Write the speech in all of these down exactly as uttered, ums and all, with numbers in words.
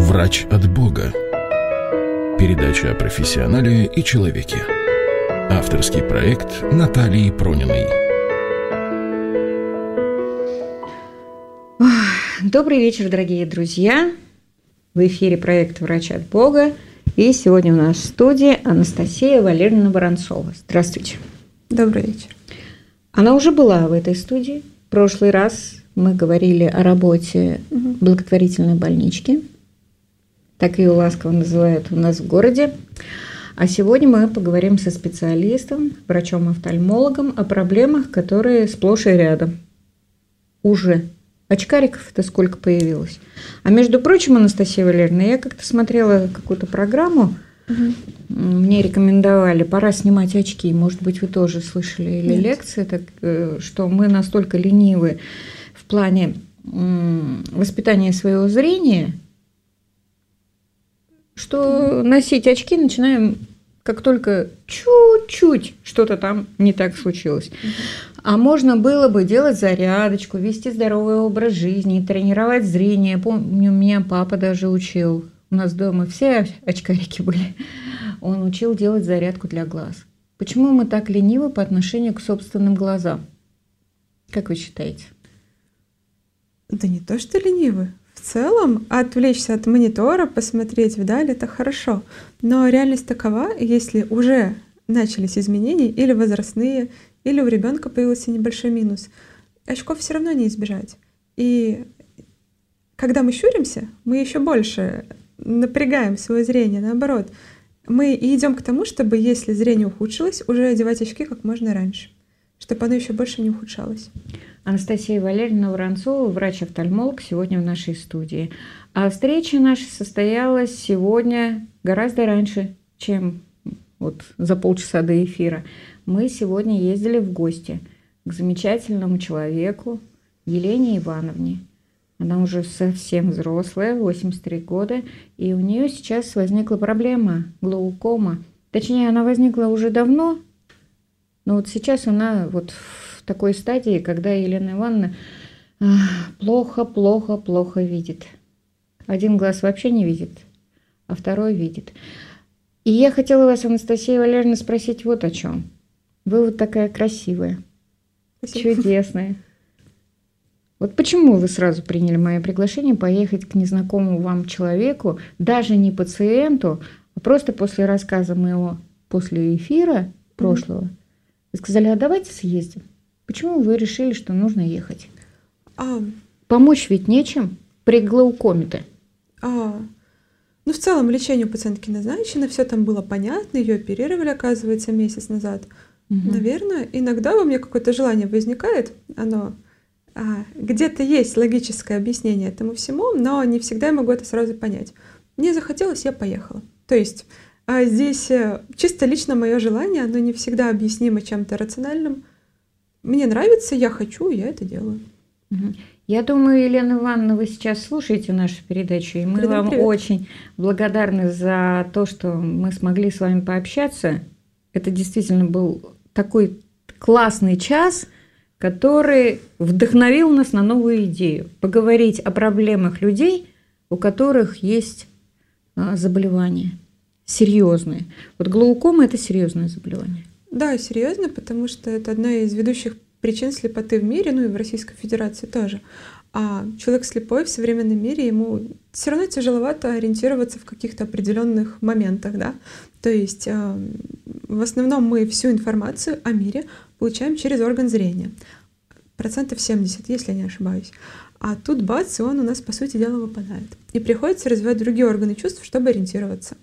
Врач от Бога. Передача о профессионале и человеке. Авторский проект Натальи Прониной. Добрый вечер, дорогие друзья. В эфире проект «Врач от Бога». И сегодня у нас в студии Анастасия Валерьевна Воронцова. Здравствуйте. Добрый вечер. Она уже была в этой студии. В прошлый раз мы говорили о работе угу. благотворительной больнички. Так ее ласково называют у нас в городе. А сегодня мы поговорим со специалистом, врачом-офтальмологом о проблемах, которые сплошь и рядом. Уже. Очкариков-то сколько появилось. А между прочим, Анастасия Валерьевна, я как-то смотрела какую-то программу, угу. мне рекомендовали, пора снимать очки. Может быть, вы тоже слышали или Нет. лекции, так, что мы настолько ленивы в плане воспитания своего зрения, что носить очки начинаем, как только чуть-чуть что-то там не так случилось. А можно было бы делать зарядочку, вести здоровый образ жизни, тренировать зрение. Помню, меня папа даже учил. У нас дома все очкарики были. Он учил делать зарядку для глаз. Почему мы так ленивы по отношению к собственным глазам? Как вы считаете? Да не то, что ленивы. В целом, отвлечься от монитора, посмотреть вдаль – это хорошо. Но реальность такова, если уже начались изменения, или возрастные, или у ребенка появился небольшой минус, очков все равно не избежать. И когда мы щуримся, мы еще больше напрягаем свое зрение. Наоборот, мы и идем к тому, чтобы, если зрение ухудшилось, уже одевать очки как можно раньше, чтобы оно еще больше не ухудшалось. Анастасия Валерьевна Воронцова, врач-офтальмолог, сегодня в нашей студии. А встреча наша состоялась сегодня гораздо раньше, чем вот за полчаса до эфира. Мы сегодня ездили в гости к замечательному человеку Елене Ивановне. Она уже совсем взрослая, восемьдесят три года, и у нее сейчас возникла проблема глаукома. Точнее, она возникла уже давно, но вот сейчас она вот в такой стадии, когда Елена Ивановна плохо-плохо-плохо видит. Один глаз вообще не видит, а второй видит. И я хотела вас, Анастасия Валерьевна, спросить вот о чем. Вы вот такая красивая, Спасибо. Чудесная. Вот почему вы сразу приняли мое приглашение поехать к незнакомому вам человеку, даже не пациенту, а просто после рассказа моего, после эфира прошлого, mm-hmm. вы сказали, а давайте съездим. Почему вы решили, что нужно ехать? А... Помочь ведь нечем при глаукоме-то. А... Ну, в целом, лечение у пациентки назначено, все там было понятно, ее оперировали, оказывается, месяц назад. Угу. Наверное, иногда во мне какое-то желание возникает, оно а, где-то есть логическое объяснение этому всему, но не всегда я могу это сразу понять. Мне захотелось, я поехала. То есть а здесь чисто лично мое желание, оно не всегда объяснимо чем-то рациональным. Мне нравится, я хочу, я это делаю. Угу. Я думаю, Елена Ивановна, вы сейчас слушаете нашу передачу, и мы привет, вам привет. Очень благодарны за то, что мы смогли с вами пообщаться. Это действительно был такой классный час, который вдохновил нас на новую идею. Поговорить о проблемах людей, у которых есть заболевания серьезные. Вот глаукома – это серьезное заболевание. Да, серьезно, потому что это одна из ведущих причин слепоты в мире, ну и в Российской Федерации тоже. А человек слепой в современном мире, ему все равно тяжеловато ориентироваться в каких-то определенных моментах, да. То есть э, в основном мы всю информацию о мире получаем через орган зрения. Процентов семьдесят, если я не ошибаюсь. А тут бац, и он у нас, по сути дела, выпадает. И приходится развивать другие органы чувств, чтобы ориентироваться.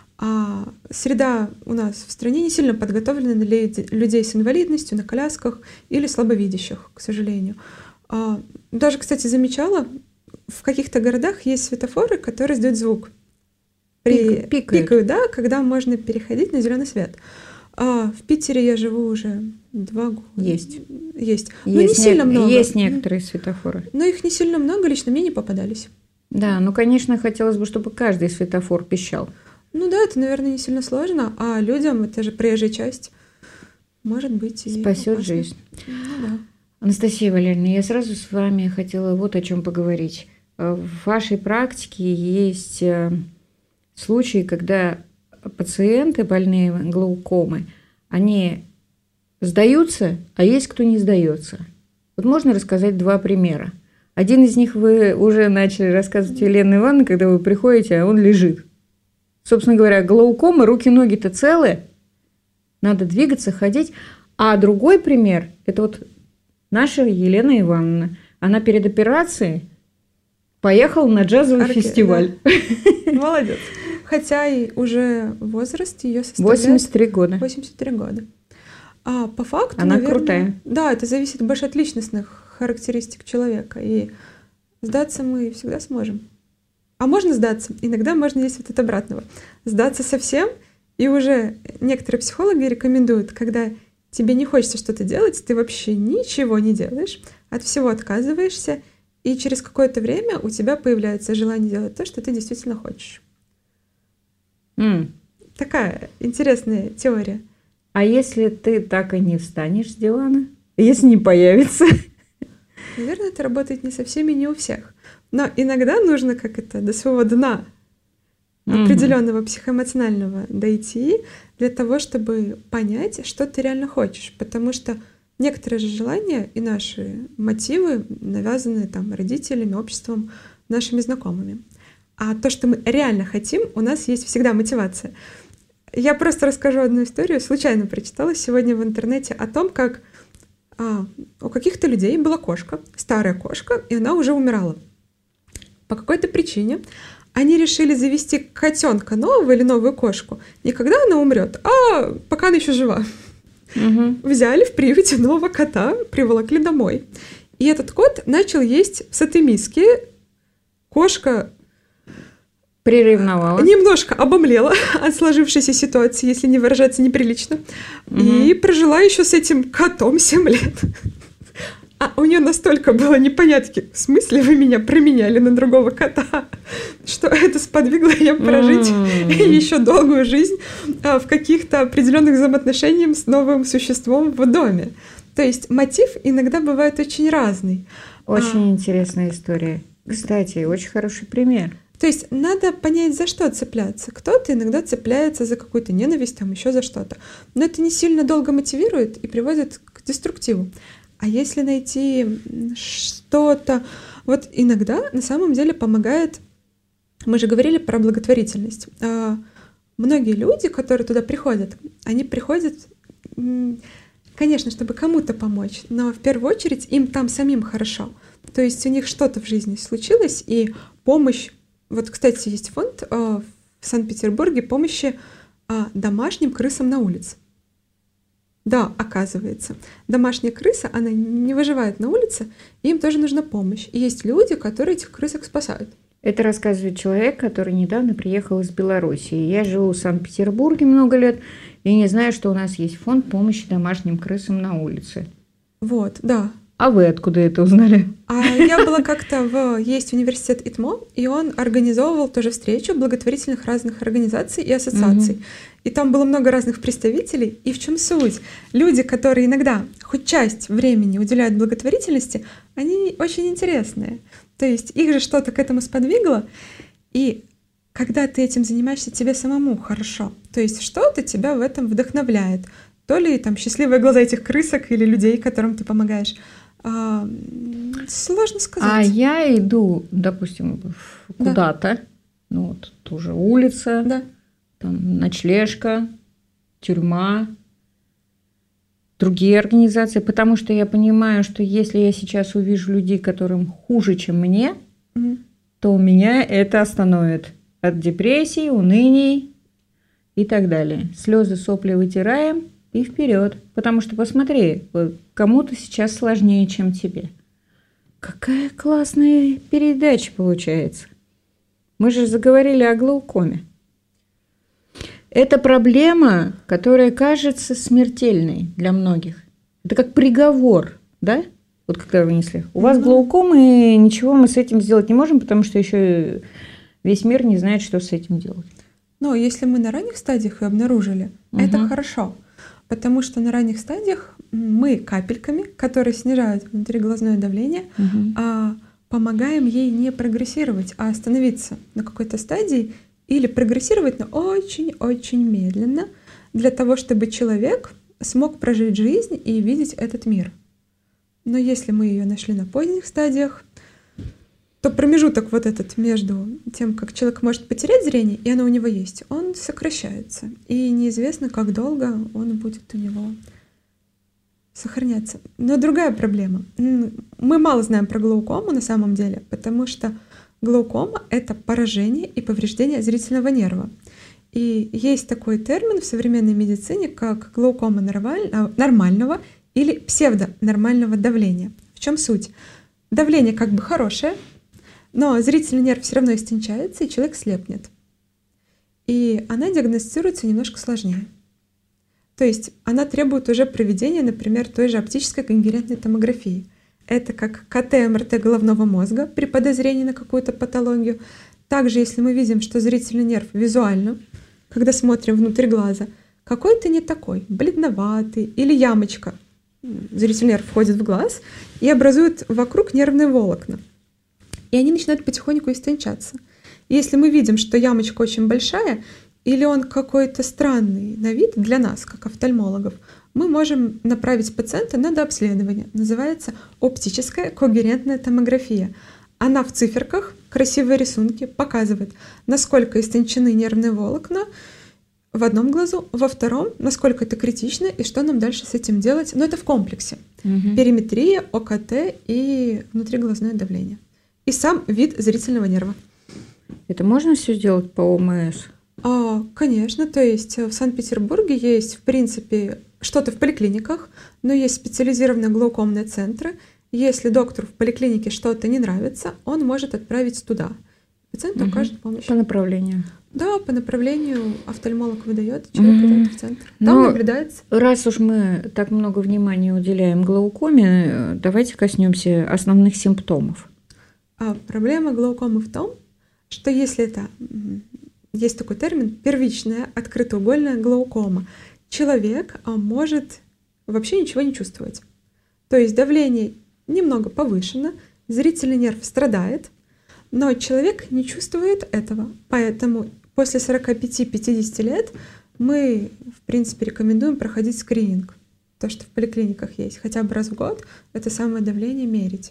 А среда у нас в стране не сильно подготовлена для людей с инвалидностью, на колясках или слабовидящих, к сожалению. А даже, кстати, замечала, в каких-то городах есть светофоры, которые издают звук. При... Пик, пикают. пикают, да, когда можно переходить на зеленый свет. А в Питере я живу уже два года. Есть. Есть. Но есть не сильно не... много. Есть некоторые светофоры. Но их не сильно много, лично мне не попадались. Да, ну, конечно, хотелось бы, чтобы каждый светофор пищал. Ну да, это, наверное, не сильно сложно, а людям, это же проезжая часть, может быть, и спасет опасно. жизнь. Ну да. Анастасия Валерьевна, я сразу с вами хотела вот о чем поговорить. в вашей практике есть случаи, когда пациенты, больные глаукомой, они сдаются, а есть кто не сдается. Вот можно рассказать два примера. Один из них вы уже начали рассказывать у Елены Ивановны, когда вы приходите, а он лежит. Собственно говоря, глаукома, руки-ноги-то целые, надо двигаться, ходить. А другой пример – это вот наша Елена Ивановна. Она перед операцией поехала на джазовый Арки, фестиваль. Да. Молодец. Хотя и уже возраст ее составляет... восемьдесят три года. восемьдесят три года. А по факту, Она наверное, крутая. Да, это зависит больше от личностных характеристик человека. И сдаться мы всегда сможем. А можно сдаться. Иногда можно действовать от обратного. Сдаться совсем, и уже некоторые психологи рекомендуют, когда тебе не хочется что-то делать, ты вообще ничего не делаешь, от всего отказываешься, и через какое-то время у тебя появляется желание делать то, что ты действительно хочешь. Mm. Такая интересная теория. А если ты так и не встанешь с дивана? Если не появится? Наверное, это работает не со всеми, не у всех. Но иногда нужно как это до своего дна mm-hmm. определенного психоэмоционального дойти для того, чтобы понять, что ты реально хочешь. Потому что некоторые же желания и наши мотивы навязаны там родителями, обществом, нашими знакомыми. А то, что мы реально хотим, у нас есть всегда мотивация. Я просто расскажу одну историю. Случайно прочитала сегодня в интернете о том, как а, у каких-то людей была кошка, старая кошка, и она уже умирала. По какой-то причине они решили завести котенка нового или новую кошку не когда она умрет, а пока она еще жива. Угу. Взяли в приюте нового кота, приволокли домой. И этот кот начал есть с этой миски. Кошка приревновала. Немножко обомлела от сложившейся ситуации, если не выражаться неприлично. Угу. И прожила еще с этим котом семь лет. А у нее настолько было непонятки, в смысле вы меня променяли на другого кота, что это сподвигло ее прожить mm. еще долгую жизнь в каких-то определенных взаимоотношениях с новым существом в доме. То есть мотив иногда бывает очень разный. Очень а, интересная история. Кстати, очень хороший пример. То есть надо понять, за что цепляться. Кто-то иногда цепляется за какую-то ненависть, там еще за что-то. Но это не сильно долго мотивирует и приводит к деструктиву. А если найти что-то... Вот иногда на самом деле помогает... Мы же говорили про благотворительность. Многие люди, которые туда приходят, они приходят, конечно, чтобы кому-то помочь, но в первую очередь им там самим хорошо. То есть у них что-то в жизни случилось, и помощь... Вот, кстати, есть фонд в Санкт-Петербурге помощи домашним крысам на улице. Да, оказывается. Домашняя крыса, она не выживает на улице, и им тоже нужна помощь. И есть люди, которые этих крысок спасают. Это рассказывает человек, который недавно приехал из Белоруссии. Я живу в Санкт-Петербурге много лет, и не знаю, что у нас есть фонд помощи домашним крысам на улице. Вот, да. А вы откуда это узнали? А я была как-то в... Есть университет ИТМО, и он организовывал тоже встречу благотворительных разных организаций и ассоциаций. Угу. И там было много разных представителей. И в чем суть? Люди, которые иногда хоть часть времени уделяют благотворительности, они очень интересные. То есть их же что-то к этому сподвигло. И когда ты этим занимаешься, тебе самому хорошо. То есть что-то тебя в этом вдохновляет. То ли там счастливые глаза этих крысок или людей, которым ты помогаешь. А, сложно сказать. А я иду, допустим, куда-то, да. Ну вот тоже улица, да. Там ночлежка, тюрьма, другие организации, потому что я понимаю, что если я сейчас увижу людей, которым хуже, чем мне, угу. то у меня это остановит от депрессии, уныний и так далее. Слезы, сопли вытираем. И вперед, потому что посмотри, кому-то сейчас сложнее, чем тебе. Какая классная передача получается. Мы же заговорили о глаукоме. Это проблема, которая кажется смертельной для многих. Это как приговор, да? Вот когда вынесли. У вас глаукома, и ничего мы с этим сделать не можем, потому что еще весь мир не знает, что с этим делать. Но если мы на ранних стадиях и обнаружили, угу. это хорошо. Потому что на ранних стадиях мы капельками, которые снижают внутриглазное давление, угу. а, помогаем ей не прогрессировать, а остановиться на какой-то стадии или прогрессировать, но очень-очень медленно, для того, чтобы человек смог прожить жизнь и видеть этот мир. Но если мы ее нашли на поздних стадиях, то промежуток вот этот между тем, как человек может потерять зрение, и оно у него есть, он сокращается. И неизвестно, как долго он будет у него сохраняться. Но другая проблема. Мы мало знаем про глаукому на самом деле, потому что глаукома — это поражение и повреждение зрительного нерва. И есть такой термин в современной медицине, как глаукома нормального или псевдонормального давления. В чем суть? Давление как бы хорошее, но зрительный нерв все равно истончается, и человек слепнет. И она диагностируется немножко сложнее. То есть она требует уже проведения, например, той же оптической конгерентной томографии. Это как ка тэ эм эр тэ головного мозга при подозрении на какую-то патологию. Также, если мы видим, что зрительный нерв визуально, когда смотрим внутрь глаза, какой-то не такой, бледноватый или ямочка. Зрительный нерв входит в глаз и образует вокруг нервные волокна. И они начинают потихоньку истончаться. И если мы видим, что ямочка очень большая, или он какой-то странный на вид для нас, как офтальмологов, мы можем направить пациента на дообследование. Называется оптическая когерентная томография. Она в циферках, красивые рисунки, показывает, насколько истончены нервные волокна в одном глазу, во втором, насколько это критично и что нам дальше с этим делать. Но это в комплексе. Угу. Периметрия, о ка тэ и внутриглазное давление. И сам вид зрительного нерва. Это можно все сделать по о эм эс? А, конечно, то есть в Санкт-Петербурге есть, в принципе, что-то в поликлиниках, но есть специализированные глаукомные центры. Если доктору в поликлинике что-то не нравится, он может отправить туда. Пациенту угу. окажет помощь. По направлению? Да, по направлению офтальмолог выдает, человек угу. идет в центр. Там но наблюдается. Раз уж мы так много внимания уделяем глаукоме, давайте коснемся основных симптомов. А проблема глаукомы в том, что если это... Есть такой термин первичная открытоугольная глаукома. Человек может вообще ничего не чувствовать. То есть давление немного повышено, зрительный нерв страдает, но человек не чувствует этого. Поэтому после сорока пяти - пятидесяти лет мы, в принципе, рекомендуем проходить скрининг. То, что в поликлиниках есть. Хотя бы раз в год это самое давление мерить.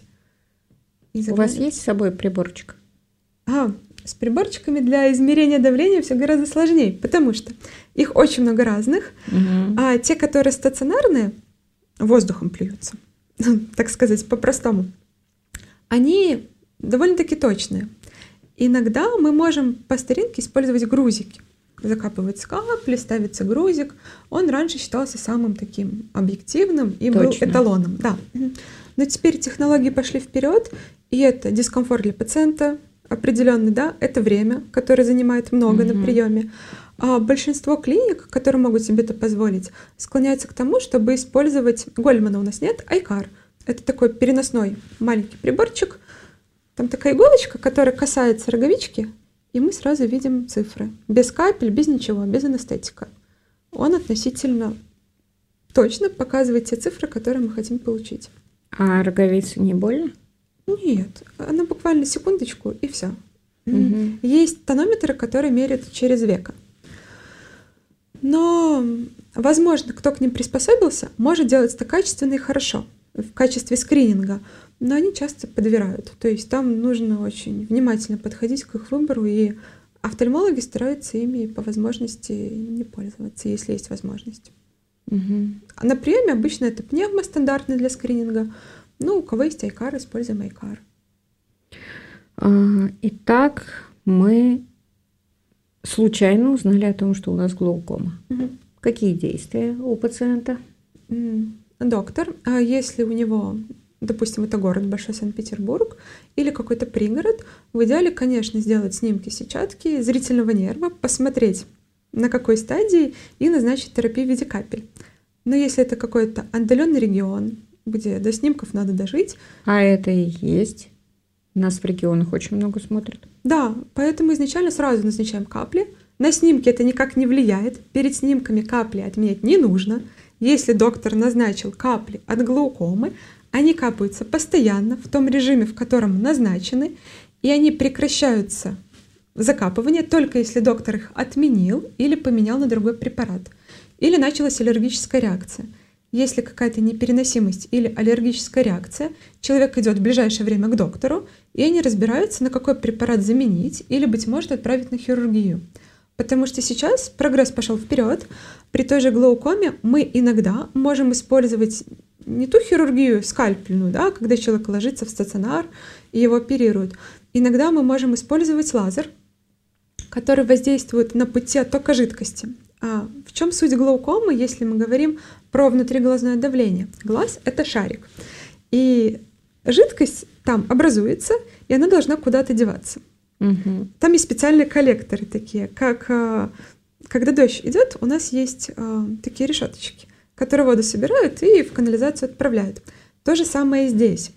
У вас есть с собой приборчик? А, с приборчиками для измерения давления все гораздо сложнее, потому что их очень много разных, угу. а те, которые стационарные, воздухом плюются, так сказать, по-простому, они довольно-таки точные. Иногда мы можем по старинке использовать грузики. Закапываются капли, ставится грузик. Он раньше считался самым таким объективным и Точно. был эталоном. Да. Но теперь технологии пошли вперед, и это дискомфорт для пациента, определенный, да, это время, которое занимает много mm-hmm. на приеме. А большинство клиник, которые могут себе это позволить, склоняются к тому, чтобы использовать Гольмана у нас нет, айкар. Это такой переносной маленький приборчик. Там такая иголочка, которая касается роговички, и мы сразу видим цифры. Без капель, без ничего, без анестетика. Он относительно точно показывает те цифры, которые мы хотим получить. А роговице не больно? Нет, она буквально секундочку, и все. Угу. Есть тонометры, которые меряют через веко. Но, возможно, кто к ним приспособился, может делать это качественно и хорошо в качестве скрининга, но они часто подбирают. То есть там нужно очень внимательно подходить к их выбору, и офтальмологи стараются ими по возможности не пользоваться, если есть возможность. Угу. А на приеме обычно это пневмо стандартный для скрининга. Ну, у кого есть айкар, используем айкар. Итак, мы случайно узнали о том, что у нас глаукома. Угу. Какие действия у пациента? Доктор, если у него, допустим, это город Большой Санкт-Петербург или какой-то пригород, в идеале, конечно, сделать снимки сетчатки зрительного нерва, посмотреть, на какой стадии, и назначить терапию в виде капель. Но если это какой-то отдаленный регион, где до снимков надо дожить. А это и есть. Нас в регионах очень много смотрят. Да, поэтому изначально сразу назначаем капли. На снимки это никак не влияет. Перед снимками капли отменять не нужно. Если доктор назначил капли от глаукомы, Они капаются постоянно в том режиме, в котором назначены, и они прекращаются закапывание только если доктор их отменил или поменял на другой препарат, или началась аллергическая реакция. Если какая-то непереносимость или аллергическая реакция, человек идет в ближайшее время к доктору, и они разбираются, на какой препарат заменить или, быть может, отправить на хирургию. Потому что сейчас прогресс пошел вперед. При той же глаукоме мы иногда можем использовать не ту хирургию скальпельную, да, когда человек ложится в стационар и его оперируют. Иногда мы можем использовать лазер, который воздействует на пути оттока жидкости. А в чем суть глаукомы, если мы говорим про внутриглазное давление? Глаз — это шарик, и жидкость там образуется, и она должна куда-то деваться. Угу. Там есть специальные коллекторы такие, как когда дождь идет, у нас есть такие решеточки, которые воду собирают и в канализацию отправляют. То же самое и здесь.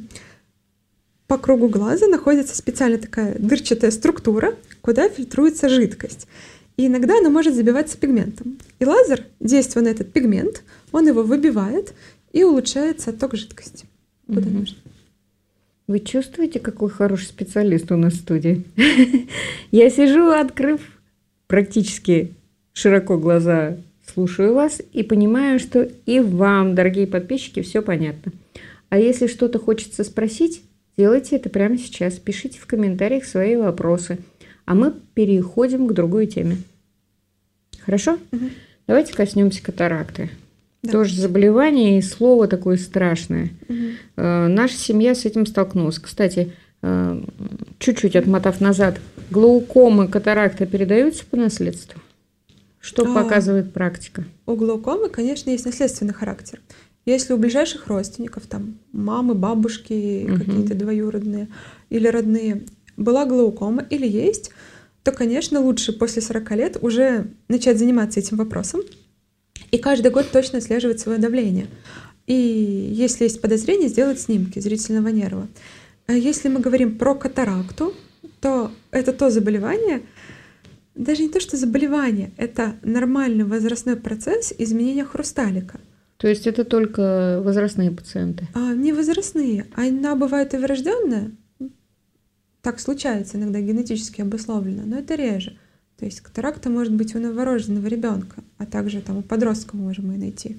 По кругу глаза находится специальная такая дырчатая структура, куда фильтруется жидкость. И иногда она может забиваться пигментом. И лазер, действуя на этот пигмент, он его выбивает, и улучшается отток жидкости. Куда Угу. нужно. Вы чувствуете, какой хороший специалист у нас в студии? Я сижу, открыв практически широко глаза, слушаю вас и понимаю, что и вам, дорогие подписчики, все понятно. А если что-то хочется спросить, делайте это прямо сейчас. Пишите в комментариях свои вопросы. А мы переходим к другой теме. Хорошо? Угу. Давайте коснемся катаракты. Да. Тоже заболевание и слово такое страшное. Угу. Э, наша семья с этим столкнулась. Кстати, э, чуть-чуть отмотав назад, глаукомы, катаракта передаются по наследству? Что А, показывает практика? У глаукомы, конечно, есть наследственный характер. Если у ближайших родственников, там, мамы, бабушки, Угу. какие-то двоюродные или родные, была глаукома или есть, то, конечно, лучше после сорока лет уже начать заниматься этим вопросом и каждый год точно отслеживать свое давление. И если есть подозрение, сделать снимки зрительного нерва. А если мы говорим про катаракту, то это то заболевание, даже не то, что заболевание, это нормальный возрастной процесс изменения хрусталика. То есть это только возрастные пациенты? А не возрастные, а она бывает и врожденная. Так случается иногда, генетически обусловлено, но это реже. То есть катаракта может быть у новорожденного ребенка, а также там у подростка мы можем ее найти.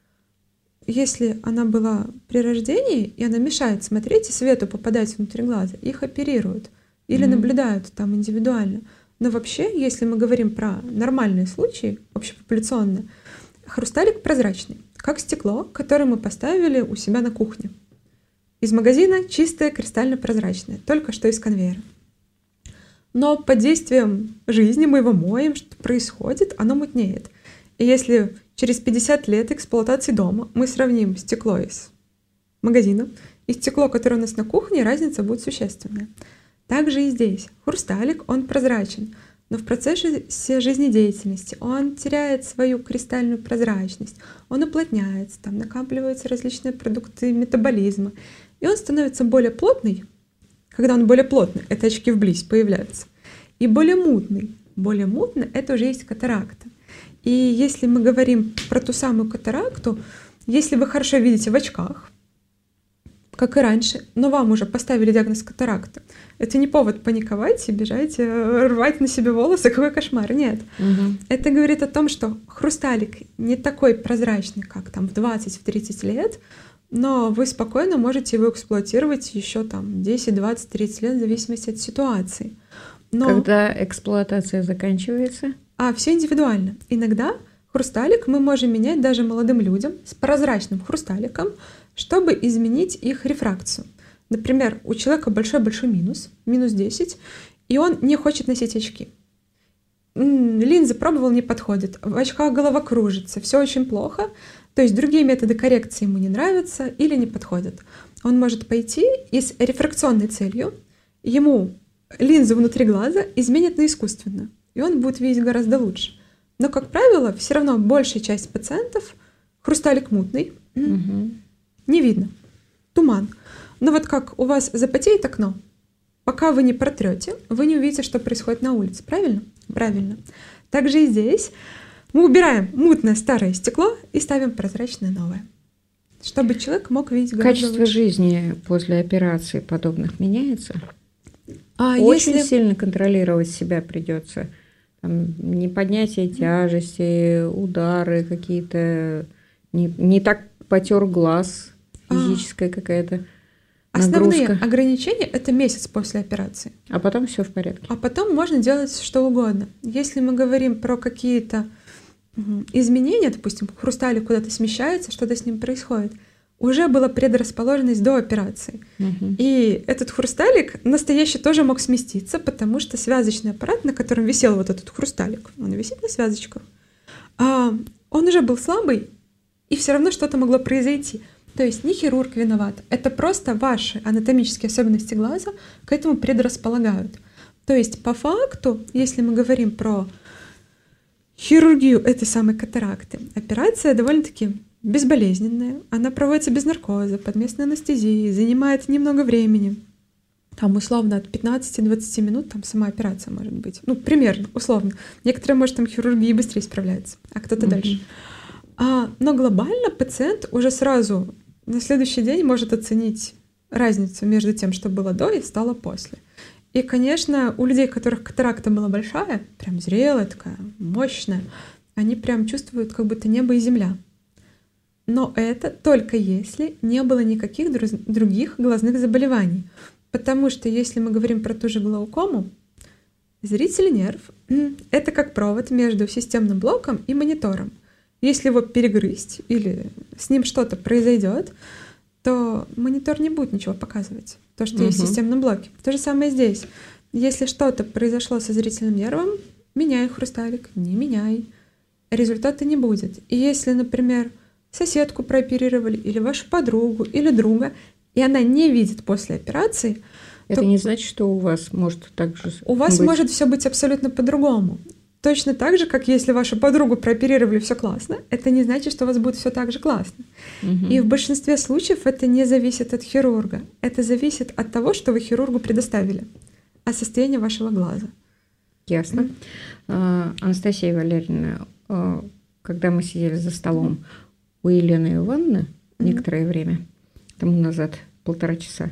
Если она была при рождении, и она мешает смотреть и свету попадать внутрь глаза, их оперируют или mm-hmm. наблюдают там индивидуально. Но вообще, если мы говорим про нормальные случаи, общепопуляционные, хрусталик прозрачный, как стекло, которое мы поставили у себя на кухне. Из магазина чистое, кристально-прозрачное, только что из конвейера. Но под действием жизни мы его моем, что происходит, оно мутнеет. И если через пятьдесят лет эксплуатации дома мы сравним стекло из магазина и стекло, которое у нас на кухне, разница будет существенная. Также и здесь. Хрусталик, он прозрачен, но в процессе жизнедеятельности он теряет свою кристальную прозрачность, он уплотняется, там накапливаются различные продукты метаболизма, и он становится более плотный. Когда он более плотный, это очки вблизь появляются, и более мутный. Более мутный — это уже есть катаракта. И если мы говорим про ту самую катаракту, если вы хорошо видите в очках, как и раньше, но вам уже поставили диагноз катаракта, это не повод паниковать и бежать, рвать на себе волосы, какой кошмар, нет. Угу. Это говорит о том, что хрусталик не такой прозрачный, как там в двадцать-тридцать лет, но вы спокойно можете его эксплуатировать еще там десять, двадцать, тридцать лет в зависимости от ситуации. Но... Когда эксплуатация заканчивается? А, все индивидуально. Иногда хрусталик мы можем менять даже молодым людям с прозрачным хрусталиком, чтобы изменить их рефракцию. Например, у человека большой-большой минус, минус десять, и он не хочет носить очки. Линзы пробовал, не подходит, в очках голова кружится, все очень плохо, то есть другие методы коррекции ему не нравятся или не подходят. Он может пойти и с рефракционной целью ему линзу внутри глаза изменят на искусственно, и он будет видеть гораздо лучше. Но, как правило, все равно большая часть пациентов хрусталик мутный, Угу. не видно, туман. Но вот как у вас запотеет окно, пока вы не протрете, вы не увидите, что происходит на улице. Правильно? Правильно. Также и здесь мы убираем мутное старое стекло и ставим прозрачное новое. чтобы человек мог видеть гораздо Качество лучше. жизни после операций подобных меняется? А Очень если... сильно контролировать себя придется. Там, не поднятие тяжести, удары какие-то, не, не так потер глаз, физическая а. какая-то Основные нагрузка. ограничения – это месяц после операции. А потом все в порядке. А потом можно делать что угодно. Если мы говорим про какие-то изменения, допустим, хрусталик куда-то смещается, что-то с ним происходит, уже была предрасположенность до операции. Угу. И этот хрусталик настоящий тоже мог сместиться, потому что связочный аппарат, на котором висел вот этот хрусталик, он висит на связочках, а он уже был слабый, и все равно что-то могло произойти. То есть не хирург виноват, это просто ваши анатомические особенности глаза к этому предрасполагают. То есть по факту, если мы говорим про хирургию этой самой катаракты, операция довольно-таки безболезненная, она проводится без наркоза, под местной анестезией, занимает немного времени. Там условно от пятнадцати-двадцати минут там сама операция может быть. Ну, примерно, условно. Некоторые, может, там хирургии быстрее справляются, а кто-то mm-hmm. дальше. А, но глобально пациент уже сразу на следующий день может оценить разницу между тем, что было до и стало после. И, конечно, у людей, у которых катаракта была большая, прям зрелая такая, мощная, они прям чувствуют как будто небо и земля. Но это только если не было никаких друз- других глазных заболеваний. Потому что если мы говорим про ту же глаукому, зрительный нерв — это как провод между системным блоком и монитором. Если его перегрызть или с ним что-то произойдет, то монитор не будет ничего показывать. То, что угу. есть в системном блоке. То же самое здесь. Если что-то произошло со зрительным нервом, меняй хрусталик, не меняй. Результата не будет. И если, например, соседку прооперировали, или вашу подругу, или друга, и она не видит после операции, это то не значит, что у вас может так же у вас быть. Может все быть абсолютно по-другому. Точно так же, как если вашу подругу прооперировали, все классно, это не значит, что у вас будет все так же классно. Угу. И в большинстве случаев это не зависит от хирурга. Это зависит от того, что вы хирургу предоставили, от состояния вашего глаза. Ясно. Mm. А, Анастасия Валерьевна, а, когда мы сидели за столом у Елены Ивановны mm-hmm. некоторое время, тому назад, полтора часа,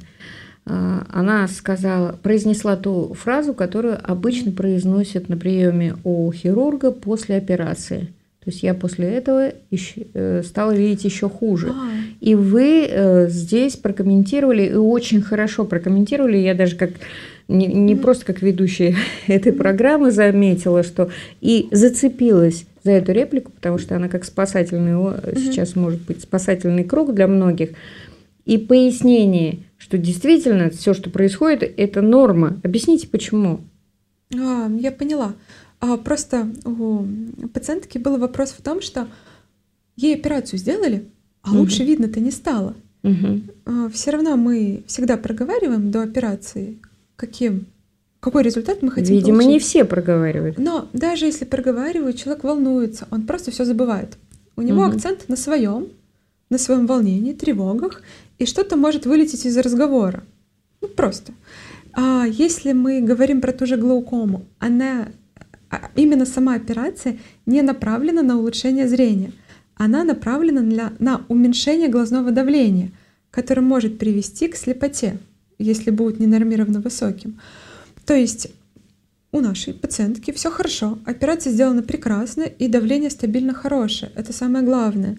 она сказала, произнесла ту фразу, которую обычно произносят на приеме у хирурга после операции. То есть я после этого еще, стала видеть еще хуже. А. И вы здесь прокомментировали, и очень хорошо прокомментировали. Я даже как не, не mm-hmm. просто как ведущая этой mm-hmm. программы заметила, что и зацепилась за эту реплику, потому что она как спасательный, mm-hmm. сейчас может быть спасательный круг для многих. И пояснение, что действительно все, что происходит, это норма. Объясните, почему? А, я поняла. А, просто у пациентки был вопрос в том, что ей операцию сделали, а угу. лучше видно-то не стало. Угу. А, все равно мы всегда проговариваем до операции, каким, какой результат мы хотим Видимо, получить. не все проговаривают. Но даже если проговаривают, человек волнуется, он просто все забывает. У него угу. акцент на своем, на своем волнении, тревогах, и что-то может вылететь из разговора. Ну, просто. А если мы говорим про ту же глаукому, она, именно сама операция не направлена на улучшение зрения. Она направлена для, на уменьшение глазного давления, которое может привести к слепоте, если будет ненормированно высоким. То есть у нашей пациентки все хорошо, операция сделана прекрасно, и давление стабильно хорошее. Это самое главное.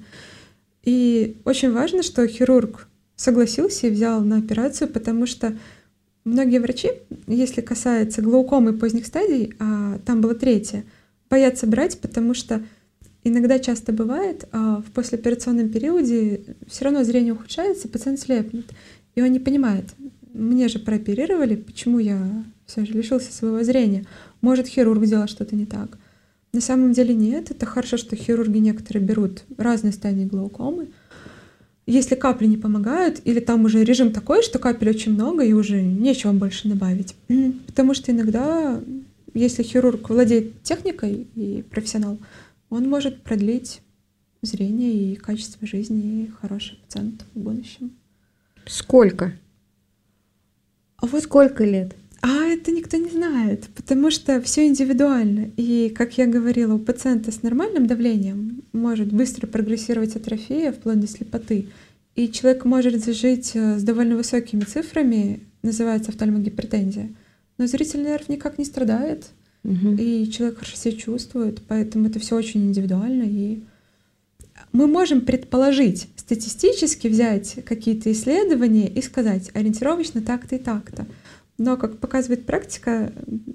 И очень важно, что хирург согласился и взял на операцию, потому что многие врачи, если касается глаукомы поздних стадий, а там было третье, боятся брать, потому что иногда часто бывает, а в послеоперационном периоде все равно зрение ухудшается, пациент слепнет. И он не понимает, мне же прооперировали, почему я все же лишился своего зрения? Может, хирург делал что-то не так? На самом деле нет. Это хорошо, что хирурги некоторые берут разные стадии глаукомы. Если капли не помогают, или там уже режим такой, что капель очень много, и уже нечего больше добавить. Потому что иногда, если хирург владеет техникой и профессионал, он может продлить зрение и качество жизни, и хороший пациент в будущем. Сколько? А вот Сколько лет? А это никто не знает, потому что все индивидуально. И, как я говорила, у пациента с нормальным давлением может быстро прогрессировать атрофия вплоть до слепоты. и человек может жить с довольно высокими цифрами, называется офтальмогипертензия, но зрительный нерв никак не страдает, угу. и человек хорошо себя чувствует, поэтому это все очень индивидуально. И мы можем предположить, статистически взять какие-то исследования и сказать ориентировочно так-то и так-то. Но, как показывает практика,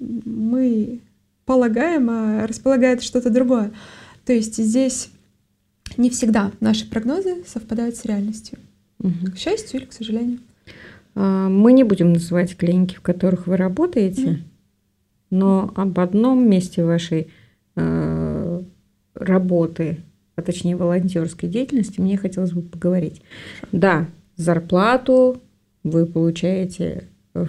мы полагаем, а располагает что-то другое. То есть здесь не всегда наши прогнозы совпадают с реальностью. Угу. К счастью или к сожалению. Мы не будем называть клиники, в которых вы работаете, mm. но об одном месте вашей э, работы, а точнее волонтерской деятельности, мне хотелось бы поговорить. Да, зарплату вы получаете в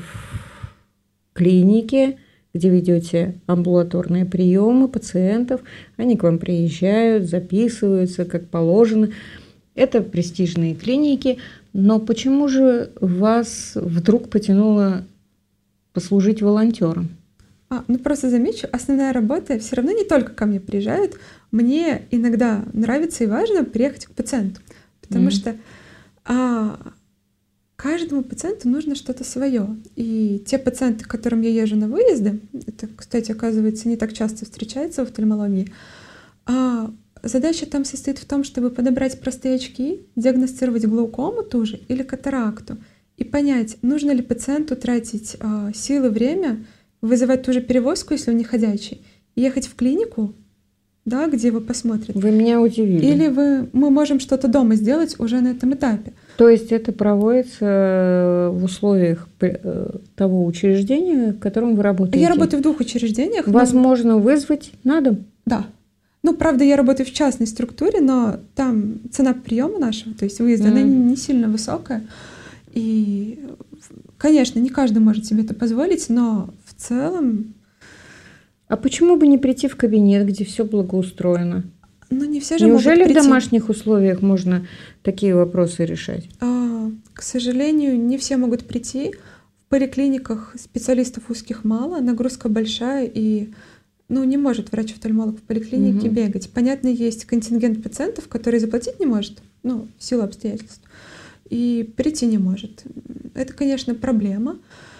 клинике, где ведете амбулаторные приемы пациентов, они к вам приезжают, записываются как положено. Это престижные клиники, но почему же вас вдруг потянуло послужить волонтером? А, ну просто замечу, основная работа все равно не только ко мне приезжают. Мне иногда нравится и важно приехать к пациенту, потому mm-hmm. что а, каждому пациенту нужно что-то свое. И те пациенты, к которым я езжу на выезды, это, кстати, оказывается, не так часто встречается в офтальмологии, а задача там состоит в том, чтобы подобрать простые очки, диагностировать глаукому ту же или катаракту и понять, нужно ли пациенту тратить а, силы, время, вызывать ту же перевозку, если он не ходячий, ехать в клинику, да, где его посмотрят. Вы меня удивили. Или вы, мы можем что-то дома сделать уже на этом этапе. То есть это проводится в условиях того учреждения, в котором вы работаете? Я работаю в двух учреждениях. Вас но... можно вызвать на дом? Да. Ну, правда, я работаю в частной структуре, но там цена приема нашего, то есть выезда, mm. она не сильно высокая. И, конечно, не каждый может себе это позволить, но в целом... А почему бы не прийти в кабинет, где все благоустроено? Ну, не все же Неужели могут прийти. В домашних условиях можно такие вопросы решать? А, к сожалению, не все могут прийти. В поликлиниках специалистов узких мало, нагрузка большая, и ну, не может врач-офтальмолог в поликлинике угу. бегать. Понятно, есть контингент пациентов, который заплатить не может, ну, в силу обстоятельств, и прийти не может. Это, конечно, проблема,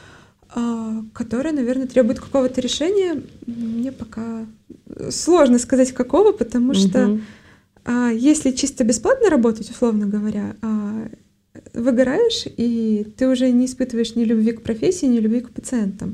которая, наверное, требует какого-то решения. Мне пока сложно сказать, какого, потому что угу. а, если чисто бесплатно работать, условно говоря, а, выгораешь, и ты уже не испытываешь ни любви к профессии, ни любви к пациентам.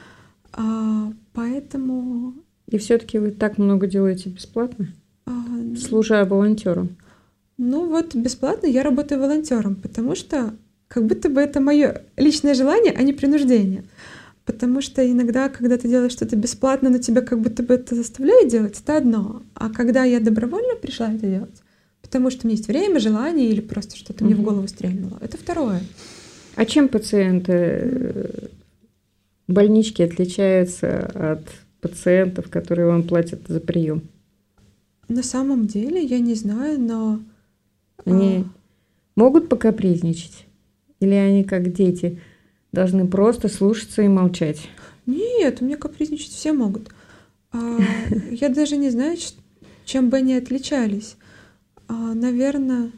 А, поэтому... И все-таки вы так много делаете бесплатно, а, служа волонтером? Ну вот бесплатно я работаю волонтером, потому что как будто бы это мое личное желание, а не принуждение. Потому что иногда, когда ты делаешь что-то бесплатно, но тебя как будто бы это заставляет делать, это одно. А когда я добровольно пришла это делать, потому что у меня есть время, желание или просто что-то угу. мне в голову стрельнуло, это второе. А чем пациенты больнички отличаются от пациентов, которые вам платят за прием? На самом деле, я не знаю, но... Они а... могут покапризничать? Или они, как дети, должны просто слушаться и молчать? Нет, у меня капризничать все могут. А, я даже не знаю, чем бы они отличались. А, наверное,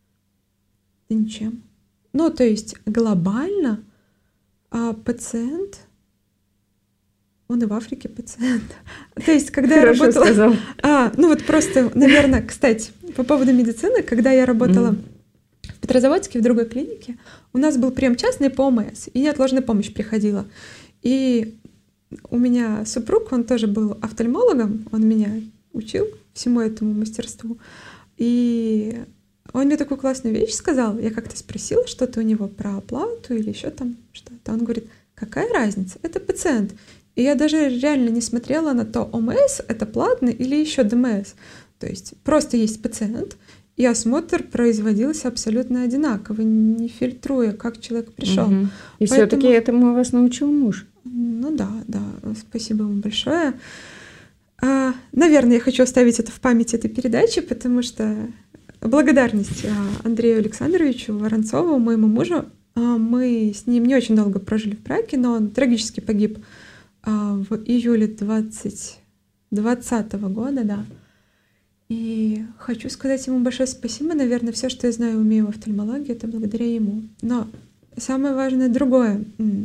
да ничем. Ну, то есть глобально а пациент... Он и в Африке пациент. То есть, когда Хорошо я работала... сказал. А, ну вот просто, наверное, кстати, по поводу медицины, когда я работала... Mm. В Петрозаводске, в другой клинике, у нас был прием частный по ОМС, и неотложная помощь приходила. И у меня супруг, он тоже был офтальмологом, он меня учил всему этому мастерству. И он мне такую классную вещь сказал. Я как-то спросила что-то у него про оплату или еще там что-то. Он говорит, какая разница, это пациент. И я даже реально не смотрела на то, ОМС это платно или еще ДМС. То есть просто есть пациент, и осмотр производился абсолютно одинаково, не фильтруя, как человек пришел. Угу. И Поэтому... все-таки этому вас научил муж? Ну да, да, спасибо ему большое. А, наверное, я хочу оставить это в памяти этой передачи, потому что благодарность Андрею Александровичу Воронцову, моему мужу, мы с ним не очень долго прожили в браке, но он трагически погиб в июле двадцатого года, да. И хочу сказать ему большое спасибо. Наверное, все, что я знаю и умею в офтальмологии, это благодаря ему. Но самое важное другое.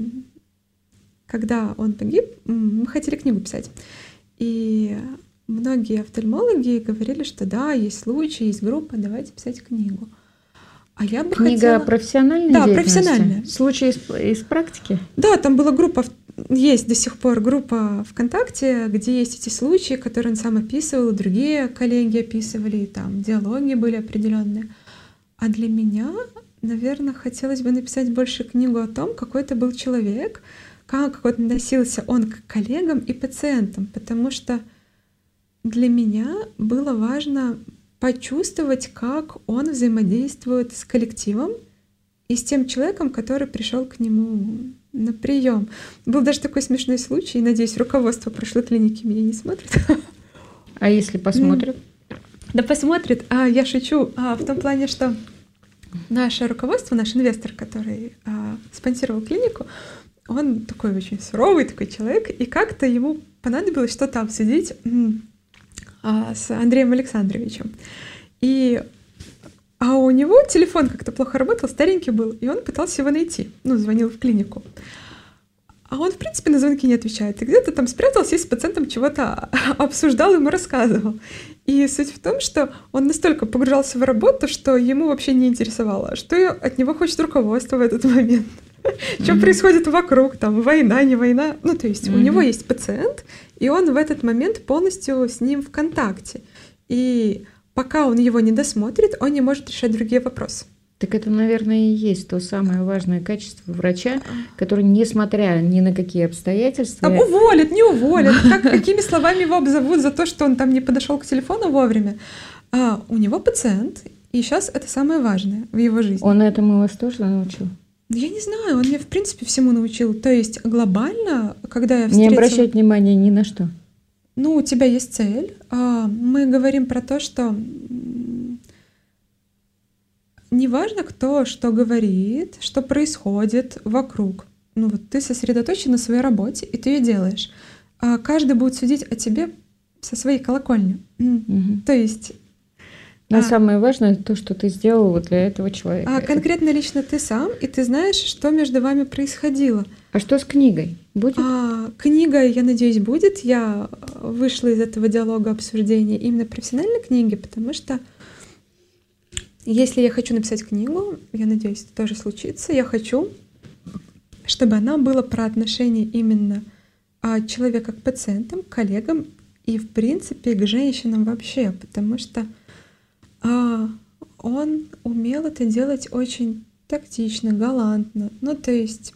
Когда он погиб, мы хотели книгу писать. И многие офтальмологи говорили, что да, есть случаи, есть группа, давайте писать книгу. А я бы Книга хотела... профессиональной Да, деятельности? профессиональная. Случаи из, из практики? Да, там была группа, есть до сих пор группа ВКонтакте, где есть эти случаи, которые он сам описывал, и другие коллеги описывали, и там диалоги были определенные. А для меня, наверное, хотелось бы написать больше книгу о том, какой это был человек, как относился он к коллегам и пациентам, потому что для меня было важно почувствовать, как он взаимодействует с коллективом и с тем человеком, который пришел к нему на прием. Был даже такой смешной случай, и, надеюсь, руководство прошлой клиники меня не смотрит. А если посмотрят? Да посмотрит. А, я шучу а, в том плане, что наше руководство, наш инвестор, который а, спонсировал клинику, он такой очень суровый такой человек, и как-то ему понадобилось что-то обсудить а, с Андреем Александровичем. И, а у него телефон как-то плохо работал, старенький был, и он пытался его найти, ну, звонил в клинику. А он, в принципе, на звонки не отвечает. И где-то там спрятался и с пациентом чего-то обсуждал, ему рассказывал. И суть в том, что он настолько погружался в работу, что ему вообще не интересовало, что от него хочет руководство в этот момент. Что mm-hmm. происходит вокруг, там, война, не война. Ну, то есть mm-hmm. у него есть пациент, и он в этот момент полностью с ним в контакте. И пока он его не досмотрит, он не может решать другие вопросы. Так это, наверное, и есть то самое важное качество врача, который, несмотря ни на какие обстоятельства... Там уволят, не уволят, как, какими словами его обзовут за то, что он там не подошел к телефону вовремя. А у него пациент, и сейчас это самое важное в его жизни. Он этому вас тоже научил? Я не знаю, он меня, в принципе, всему научил. То есть глобально, когда я встретила... Не обращать внимания ни на что. Ну, у тебя есть цель. Мы говорим про то, что неважно, кто что говорит, что происходит вокруг. Ну, вот ты сосредоточен на своей работе, и ты ее делаешь. Каждый будет судить о тебе со своей колокольни. Угу. То есть... Но а, самое важное то, что ты сделал вот для этого человека. А конкретно лично ты сам, и ты знаешь, что между вами происходило. А что с книгой? Будет? А, книга, я надеюсь, будет. Я вышла из этого диалога обсуждения именно профессиональной книги, потому что если я хочу написать книгу, я надеюсь, это тоже случится, я хочу, чтобы она была про отношение именно человека к пациентам, к коллегам и, в принципе, к женщинам вообще, потому что А он умел это делать очень тактично, галантно. Ну, то есть...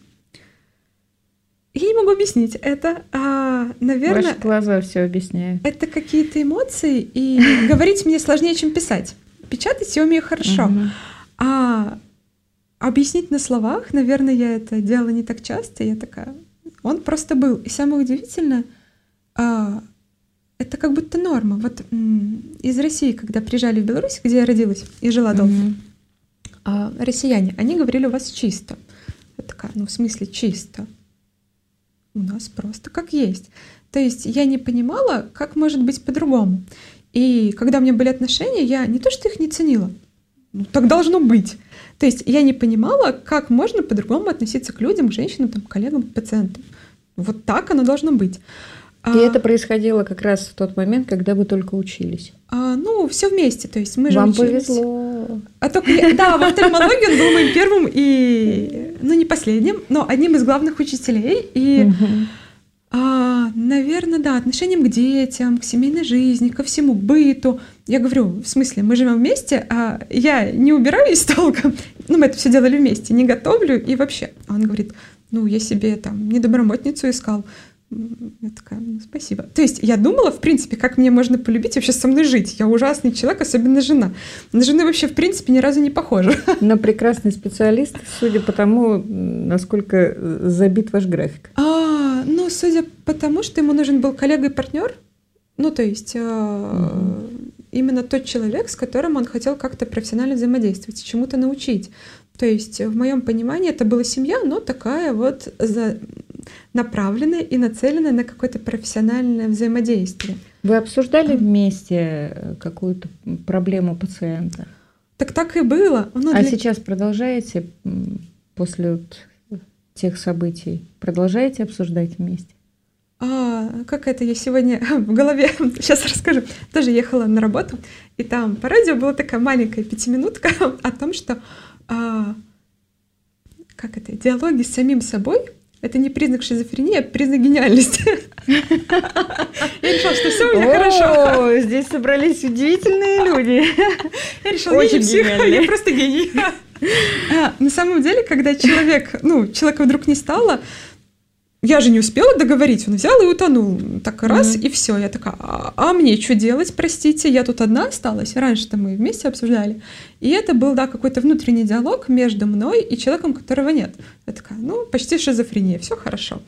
Я не могу объяснить это. А, наверное... Ваши глаза все объясняют. Это какие-то эмоции, и говорить мне сложнее, чем писать. Печатать я умею хорошо. Uh-huh. А объяснить на словах, наверное, я это делала не так часто. Я такая... Он просто был. И самое удивительное... А, это как будто норма. Вот м- из России, когда приезжали в Беларусь, где я родилась и жила долго, mm-hmm. а, россияне, они говорили, у вас чисто. Я такая, ну в смысле чисто? У нас просто как есть. То есть я не понимала, как может быть по-другому. И когда у меня были отношения, я не то что их не ценила, ну так должно быть. То есть я не понимала, как можно по-другому относиться к людям, к женщинам, там, к коллегам, к пациентам. Вот так оно должно быть. И а, это происходило как раз в тот момент, когда вы только учились. А, ну, все вместе, то есть мы же Вам учились. повезло. А только я, да, в офтальмологии он был моим первым и, ну, не последним, но одним из главных учителей. И, угу. а, наверное, да, отношением к детям, к семейной жизни, ко всему, к быту. Я говорю, в смысле, мы живем вместе, а я не убираюсь толком. Ну, мы это все делали вместе, не готовлю и вообще. А он говорит, ну, я себе там недобромотницу искал. Я такая, ну, спасибо. То есть я думала, в принципе, как мне можно полюбить вообще со мной жить. Я ужасный человек, особенно жена. На жену вообще, в принципе, ни разу не похожа. Но прекрасный специалист, судя по тому, насколько забит ваш график. А, ну, судя по тому, что ему нужен был коллега и партнер, ну, то есть угу. именно тот человек, с которым он хотел как-то профессионально взаимодействовать, чему-то научить. То есть в моем понимании это была семья, но такая вот за... направленные и нацеленные на какое-то профессиональное взаимодействие. Вы обсуждали вместе какую-то проблему пациента? Так так и было. Ну, а для... сейчас продолжаете после вот тех событий? Продолжаете обсуждать вместе? А, как это я сегодня в голове, сейчас расскажу, тоже ехала на работу, и там по радио была такая маленькая пятиминутка о том, что а, как это, диалоги с самим собой — это не признак шизофрении, а признак гениальности. Я решила, что все у меня хорошо. О, здесь собрались удивительные люди. Я решила, я не псих, я просто гений. На самом деле, когда человек, ну, человека вдруг не стало, я же не успела договорить, он взял и утонул. Так раз, mm-hmm. и все. Я такая, а, а мне что делать, простите? Я тут одна осталась. Раньше-то мы вместе обсуждали. И это был, да, какой-то внутренний диалог между мной и человеком, которого нет. Я такая, ну, почти шизофрения, все хорошо.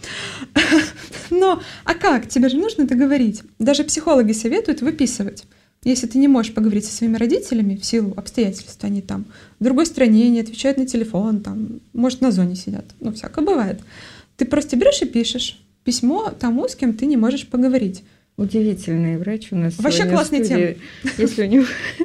Но, а как? Тебе же нужно договорить. Даже психологи советуют выписывать. Если ты не можешь поговорить со своими родителями в силу обстоятельств, они там в другой стране, не отвечают на телефон, там, может, на зоне сидят. Ну, всякое бывает. Ты просто берешь и пишешь письмо тому, с кем ты не можешь поговорить. Удивительный врач у нас. Вообще классная тема. Если у него...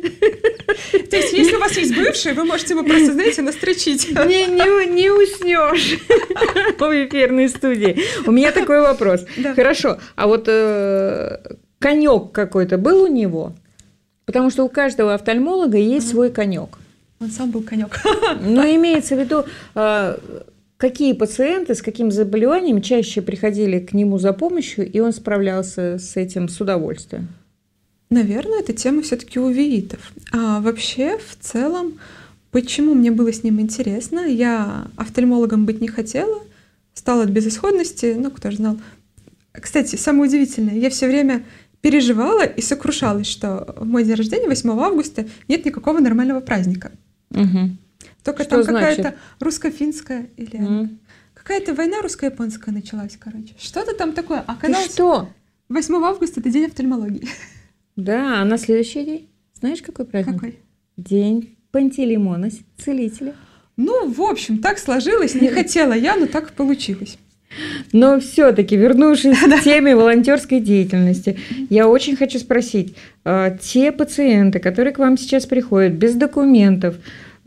То есть, если у вас есть бывший, вы можете его просто, знаете, настрочить. Не, не, не уснешь в эфирной студии. У меня такой вопрос. Да. Хорошо, а вот э, конек какой-то был у него? Потому что у каждого офтальмолога есть mm-hmm. свой конек. Он сам был конек. Но имеется в виду... Э, Какие пациенты с каким заболеванием чаще приходили к нему за помощью, и он справлялся с этим с удовольствием? Наверное, эта тема все-таки у виитов. А вообще, в целом, почему мне было с ним интересно? Я офтальмологом быть не хотела, стала от безысходности, ну, кто же знал. Кстати, самое удивительное, я все время переживала и сокрушалась, что в мой день рождения, восьмого августа, нет никакого нормального праздника. Угу. Только что там какая-то русско-финская или mm. какая-то война русско-японская началась, короче. Что-то там такое. Оказалось, Ты что? восьмого августа — это день офтальмологии. Да, а на следующий день? Знаешь, какой праздник? Какой? День Пантелеймона, целителя. Ну, в общем, так сложилось. Не хотела я, но так получилось. Но все-таки, вернувшись к теме волонтерской деятельности, я очень хочу спросить: те пациенты, которые к вам сейчас приходят без документов,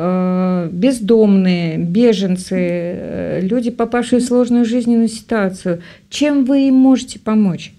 бездомные, беженцы, люди, попавшие в сложную жизненную ситуацию, чем вы им можете помочь?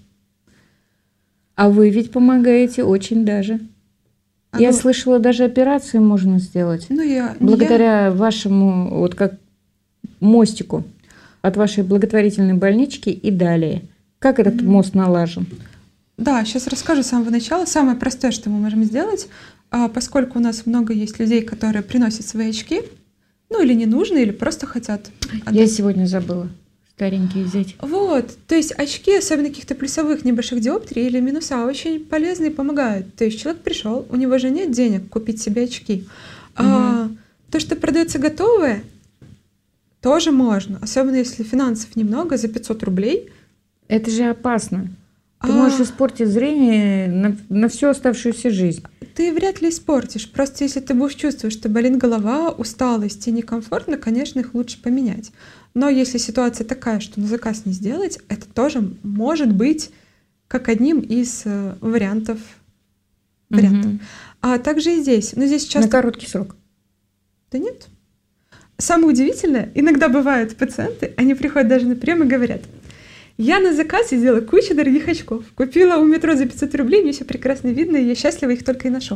А вы ведь помогаете очень даже. А я ну, слышала, даже операции можно сделать. Ну, я, благодаря я... вашему, вот как мостику от вашей благотворительной больнички и далее. Как этот mm-hmm. мост налажен? Да, сейчас расскажу с самого начала. Самое простое, что мы можем сделать, поскольку у нас много есть людей, которые приносят свои очки, ну или не нужно, или просто хотят. Я сегодня забыла старенькие взять. Вот, то есть очки, особенно каких-то плюсовых небольших диоптрий или минуса, очень полезны и помогают. То есть человек пришел, у него же нет денег купить себе очки. Угу. А, то, что продается готовое, тоже можно, особенно если финансов немного, за пятьсот рублей. Это же опасно. Ты а... можешь испортить зрение на, на всю оставшуюся жизнь. Ты вряд ли испортишь. Просто если ты будешь чувствовать, что болит голова, усталость и некомфортно, конечно, их лучше поменять. Но если ситуация такая, что на заказ не сделать, это тоже может быть как одним из вариантов. вариантов. Угу. А также и здесь. Но здесь часто... На короткий срок. Да нет. Самое удивительное, иногда бывают пациенты, они приходят даже на прием и говорят: я на заказ сделала кучу дорогих очков. Купила у метро за пятьсот рублей, мне все прекрасно видно, и я счастлива их только и ношу.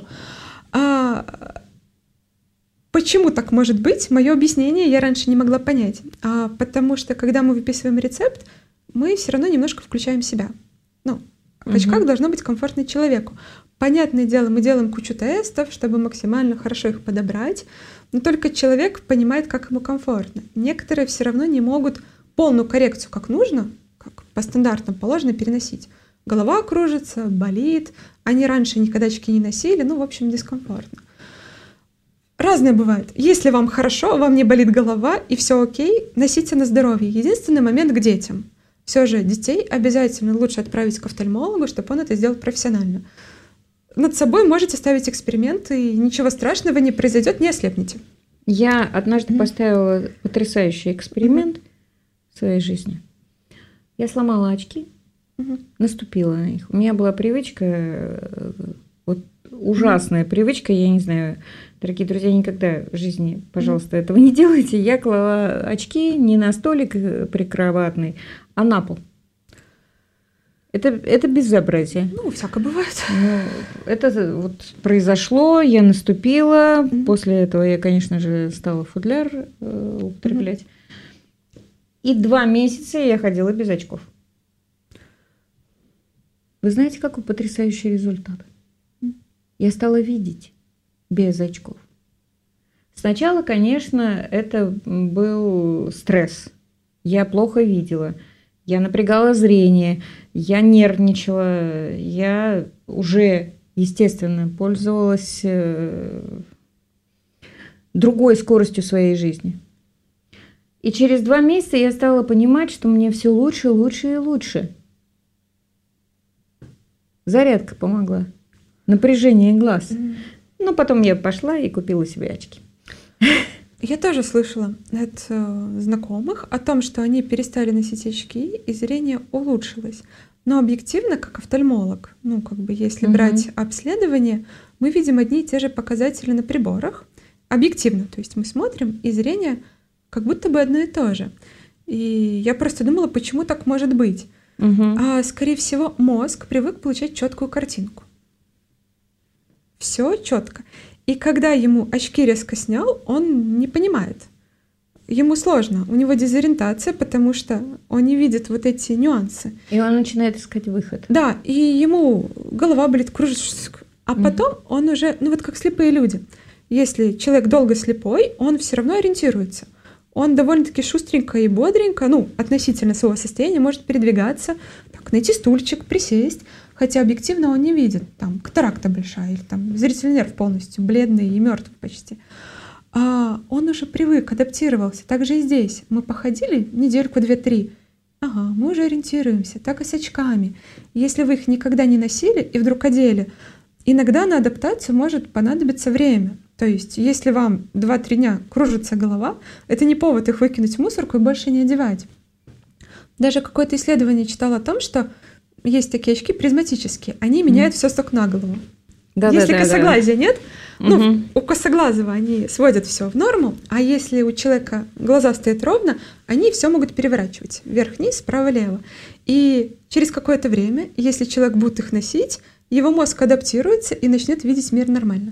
А почему так может быть? Мое объяснение я раньше не могла понять. А потому что, когда мы выписываем рецепт, мы все равно немножко включаем себя. Ну, в очках угу. должно быть комфортно человеку. Понятное дело, мы делаем кучу тестов, чтобы максимально хорошо их подобрать, но только человек понимает, как ему комфортно. Некоторые все равно не могут полную коррекцию, как нужно, как по стандартам положено, переносить. Голова кружится, болит, они раньше никогда очки не носили, ну, в общем, дискомфортно. Разное бывает. Если вам хорошо, вам не болит голова и все окей, носите на здоровье. Единственный момент к детям. Все же детей обязательно лучше отправить к офтальмологу, чтобы он это сделал профессионально. Над собой можете ставить эксперименты, и ничего страшного не произойдет, не ослепнете. Я однажды mm-hmm. поставила потрясающий эксперимент mm-hmm. в своей жизни. Я сломала очки, угу. наступила на них. У меня была привычка, вот ужасная угу. привычка, я не знаю, дорогие друзья, никогда в жизни, пожалуйста, угу. этого не делайте. Я клала очки не на столик прикроватный, а на пол. Это, это безобразие. Ну, всякое бывает. Ну, это вот произошло, я наступила. Mm-hmm. После этого я, конечно же, стала футляр э, употреблять. Mm-hmm. И два месяца я ходила без очков. Вы знаете, какой потрясающий результат? Mm-hmm. Я стала видеть без очков. Сначала, конечно, это был стресс. Я плохо видела. Я напрягала зрение, я нервничала, я уже, естественно, пользовалась другой скоростью своей жизни. И через два месяца я стала понимать, что мне все лучше, лучше и лучше. Зарядка помогла, напряжение глаз. Mm. Ну, потом я пошла и купила себе очки. Я тоже слышала от э, знакомых о том, что они перестали носить очки, и зрение улучшилось. Но объективно, как офтальмолог, ну, как бы, если угу. брать обследование, мы видим одни и те же показатели на приборах. Объективно, то есть мы смотрим, и зрение как будто бы одно и то же. И я просто думала, почему так может быть. Угу. А, скорее всего, мозг привык получать четкую картинку. Все четко. И когда ему очки резко снял, он не понимает. Ему сложно, у него дезориентация, потому что он не видит вот эти нюансы. И он начинает искать выход. Да, и ему голова болит, кружится. А потом mm-hmm. он уже, ну вот как слепые люди. Если человек долго слепой, он все равно ориентируется. Он довольно-таки шустренько и бодренько, ну, относительно своего состояния, может передвигаться, так, найти стульчик, присесть. Хотя объективно он не видит, там катаракта большая, или там зрительный нерв полностью бледный и мертвый почти. А он уже привык, адаптировался. Так же и здесь. Мы походили недельку, две-три. Ага, мы уже ориентируемся. Так и с очками. Если вы их никогда не носили и вдруг одели, иногда на адаптацию может понадобиться время. То есть, если вам два-три дня кружится голова, это не повод их выкинуть в мусорку и больше не одевать. Даже какое-то исследование читало о том, что есть такие очки призматические, они меняют mm. все с ног на голову. Да, если да, косоглазия да. нет, угу. ну, у косоглазого они сводят все в норму, а если у человека глаза стоят ровно, они все могут переворачивать вверх-вниз, вправо-лево. И через какое-то время, если человек будет их носить, его мозг адаптируется и начнет видеть мир нормально.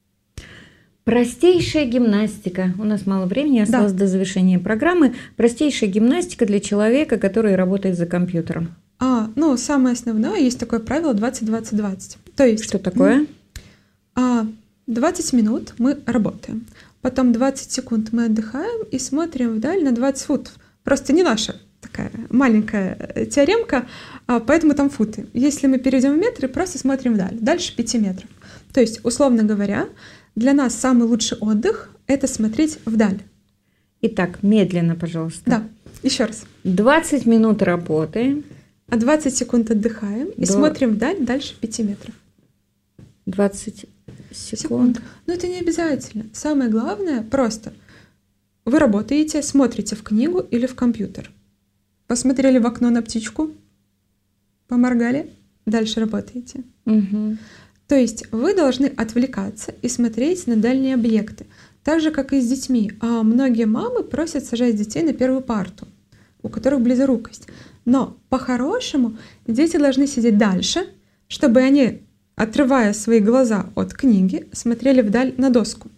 Простейшая гимнастика. У нас мало времени осталось да. до завершения программы. Простейшая гимнастика для человека, который работает за компьютером. А, ну, самое основное, есть такое правило двадцать-двадцать-двадцать. То есть, что такое? А, двадцать минут мы работаем, потом двадцать секунд мы отдыхаем и смотрим вдаль на двадцать футов. Просто не наша такая маленькая теоремка, а поэтому там футы. Если мы перейдем в метры, просто смотрим вдаль, дальше пяти метров. То есть, условно говоря, для нас самый лучший отдых – это смотреть вдаль. Итак, медленно, пожалуйста. Да, еще раз. двадцать минут работаем. А двадцать секунд отдыхаем и До... смотрим вдаль дальше пяти метров. двадцать секунд. секунд. Но это не обязательно. Самое главное просто. Вы работаете, смотрите в книгу или в компьютер. Посмотрели в окно на птичку, поморгали, дальше работаете. Угу. То есть вы должны отвлекаться и смотреть на дальние объекты. Так же, как и с детьми. А многие мамы просят сажать детей на первую парту, у которых близорукость. Но по-хорошему дети должны сидеть дальше, чтобы они, отрывая свои глаза от книги, смотрели вдаль на доску.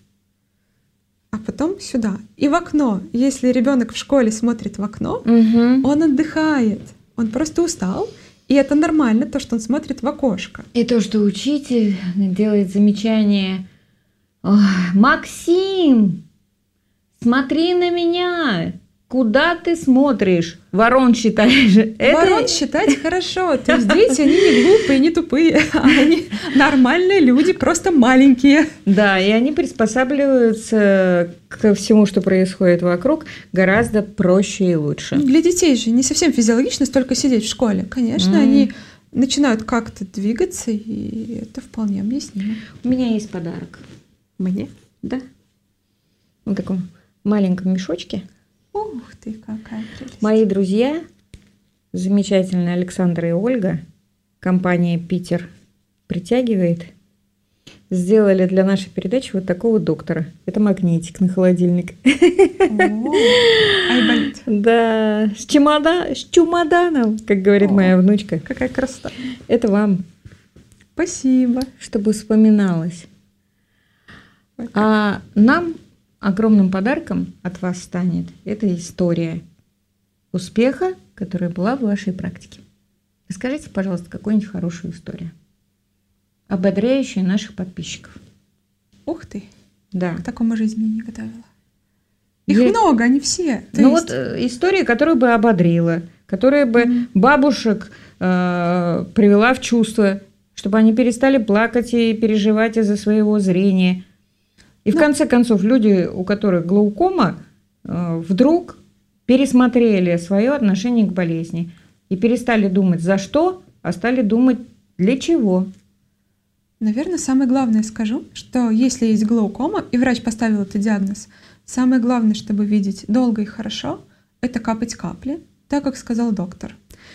А потом сюда. И в окно. Если ребенок в школе смотрит в окно, угу. он отдыхает. Он просто устал. И это нормально, то, что он смотрит в окошко. И то, что учитель делает замечание: «Ой, Максим, смотри на меня! Куда ты смотришь? Ворон считаешь?» Ворон это... считать хорошо. То есть дети, они не глупые, не тупые. Они нормальные люди, просто маленькие. Да, и они приспосабливаются ко всему, что происходит вокруг, гораздо проще и лучше. Для детей же не совсем физиологично столько сидеть в школе. Конечно, mm. они начинают как-то двигаться, и это вполне объяснимо. У меня есть подарок. Мне? Да. В таком маленьком мешочке. Ух ты, какая прелесть. Мои друзья замечательные Александр и Ольга, компания «Питер притягивает», сделали для нашей передачи вот такого доктора. Это магнитик на холодильник. Айболит. Да, с чемоданом, с чемоданом, как говорит О, моя внучка. Какая красота. Это вам, Спасибо. чтобы вспоминалось. А нам огромным подарком от вас станет эта история успеха, которая была в вашей практике. Расскажите, пожалуйста, какую-нибудь хорошую историю, ободряющую наших подписчиков. Ух ты. Да. К такому жизни не готовила. Их Есть... много, они все. То ну есть... вот история, которая бы ободрила, которая бы mm-hmm. бабушек э, привела в чувство, чтобы они перестали плакать и переживать из-за своего зрения. И ну... в конце концов люди, у которых глаукома, э, вдруг пересмотрели свое отношение к болезни и перестали думать за что, а стали думать для чего. Наверное, самое главное скажу, что если есть глаукома, и врач поставил этот диагноз, самое главное, чтобы видеть долго и хорошо, это капать капли, так как сказал доктор.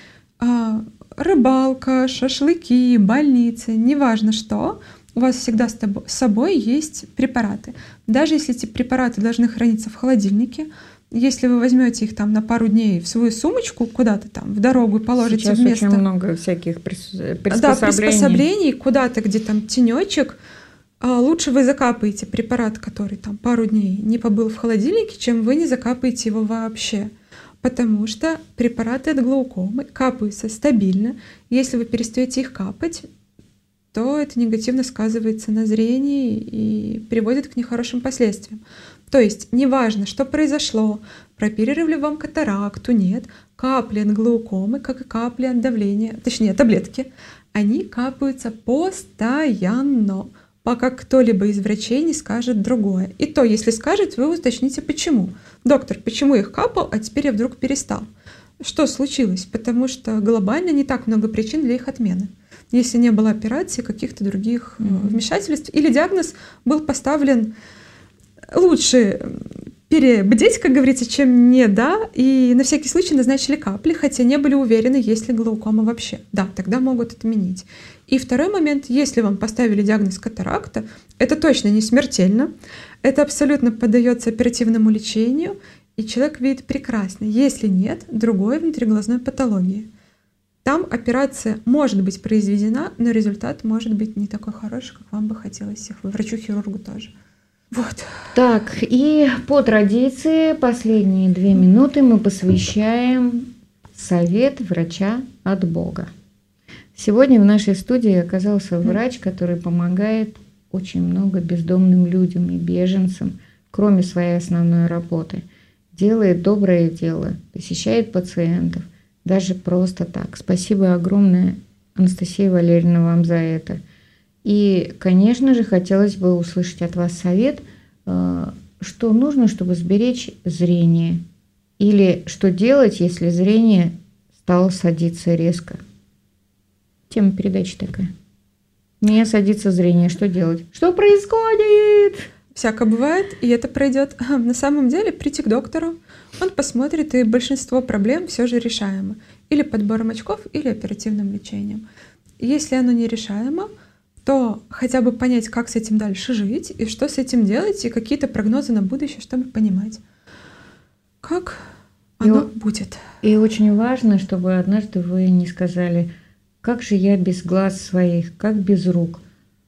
А, рыбалка, шашлыки, больницы, неважно что, у вас всегда с собой есть препараты. Даже если эти препараты должны храниться в холодильнике, если вы возьмете их там на пару дней в свою сумочку куда-то там в дорогу и положите сейчас вместо... очень много всяких приспособлений. Да, приспособлений куда-то, где там тенечек, лучше вы закапаете препарат, который там пару дней не побыл в холодильнике, чем вы не закапаете его вообще. Потому что препараты от глаукомы капаются стабильно. Если вы перестаете их капать, то это негативно сказывается на зрении и приводит к нехорошим последствиям. То есть неважно, что произошло, прооперировали вам катаракту, нет, капли от глаукомы, как и капли от давления, точнее таблетки, они капаются постоянно, пока кто-либо из врачей не скажет другое. И то, если скажет, вы уточните, почему. Доктор, почему я их капал, а теперь я вдруг перестал? Что случилось? Потому что глобально не так много причин для их отмены. Если не было операции, каких-то других mm-hmm. вмешательств, или диагноз был поставлен лучше перебдеть, как говорится, чем не да, и на всякий случай назначили капли, хотя не были уверены, есть ли глаукома вообще. Да, тогда могут отменить. И второй момент, если вам поставили диагноз катаракта, это точно не смертельно, это абсолютно поддается оперативному лечению, и человек видит прекрасно. Если нет, другой внутриглазной патологии. Там операция может быть произведена, но результат может быть не такой хороший, как вам бы хотелось, врачу-хирургу тоже. Вот. Так, и по традиции последние две минуты мы посвящаем совет врача от Бога. Сегодня в нашей студии оказался врач, который помогает очень много бездомным людям и беженцам, кроме своей основной работы. Делает доброе дело, посещает пациентов, даже просто так. Спасибо огромное, Анастасия Валерьевна, вам за это. И, конечно же, хотелось бы услышать от вас совет, что нужно, чтобы сберечь зрение, или что делать, если зрение стало садиться резко. Тема передачи такая. У меня садится зрение, что делать? Что происходит? Всякое бывает, и это пройдет. На самом деле прийти к доктору, он посмотрит, и большинство проблем все же решаемо. Или подбором очков, или оперативным лечением. Если оно нерешаемо, то хотя бы понять, как с этим дальше жить, и что с этим делать, и какие-то прогнозы на будущее, чтобы понимать, как оно и, будет. И очень важно, чтобы однажды вы не сказали, как же я без глаз своих, как без рук.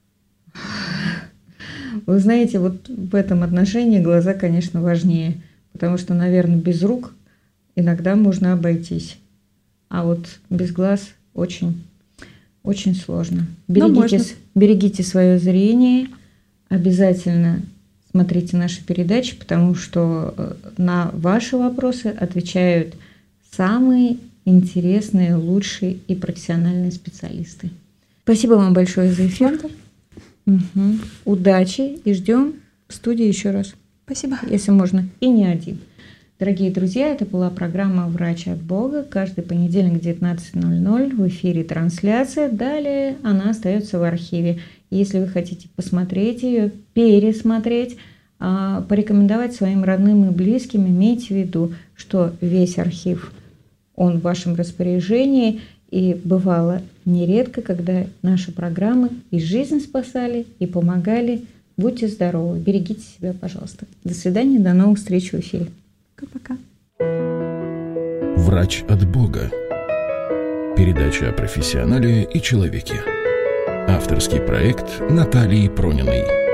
Вы знаете, вот в этом отношении глаза, конечно, важнее, потому что, наверное, без рук иногда можно обойтись, а вот без глаз очень, очень сложно. Берегите, берегите свое зрение, обязательно смотрите наши передачи, потому что на ваши вопросы отвечают самые интересные, лучшие и профессиональные специалисты. Спасибо вам большое за эфир. Угу. Удачи и ждем в студии еще раз. Спасибо. Если можно, и не один. Дорогие друзья, это была программа «Врач от Бога». Каждый понедельник в девятнадцать ноль ноль в эфире трансляция. Далее она остается в архиве. Если вы хотите посмотреть ее, пересмотреть, порекомендовать своим родным и близким, имейте в виду, что весь архив он в вашем распоряжении. И бывало нередко, когда наши программы и жизнь спасали, и помогали. Будьте здоровы, берегите себя, пожалуйста. До свидания, до новых встреч в эфире. Пока-пока. Врач от Бога. Передача о профессионале и человеке. Авторский проект Натальи Прониной.